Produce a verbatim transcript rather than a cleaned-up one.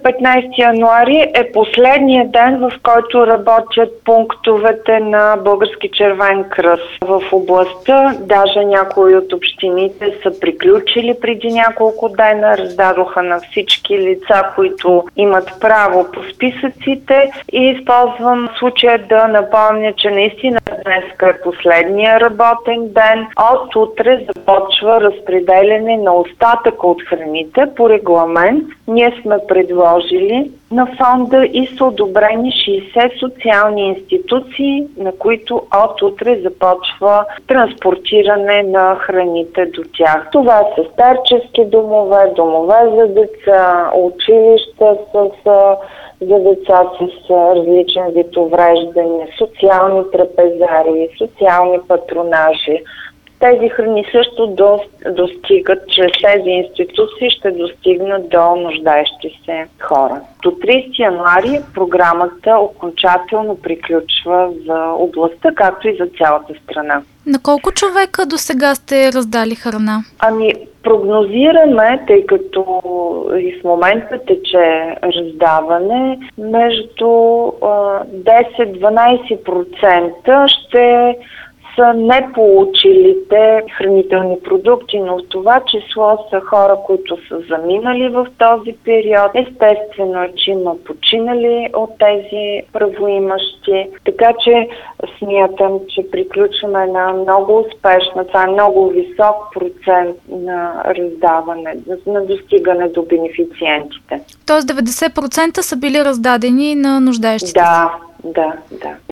петнайсети януари е последния ден, в който работят пунктовете на Български червен кръст в областта. Даже някои от общините са приключили преди няколко дена, раздадоха на всички лица, които имат право по списъците, и използвам случая да напомня, че наистина днес е последния работен ден. От утре започва разпределяне на остатъка от храните по регламент. Ние сме предложили на фонда и са одобрени шейсет социални институции, на които от утре започва транспортиране на храните до тях. Това са старчески домове, домове за деца, училища с, за деца с различен вид увреждания, социални трапезари, социални патронажи. Тези храни също достигат, чрез тези институции ще достигнат до нуждаещи се хора. До трийсети януари програмата окончателно приключва за областта, както и за цялата страна. На колко човека до сега сте раздали храна? Ами, прогнозираме, тъй като и в момента тече раздаване, между десет-дванайсет процента ще са не получилите хранителни продукти, но в това число са хора, които са заминали в този период. Естествено е, че има починали от тези правоимащи. Така че смятам, че приключваме една много успешна, това е много висок процент на раздаване, на достигане до бенефициентите. Тоест деветдесет процента са били раздадени на нуждаещите се? Да, да, да.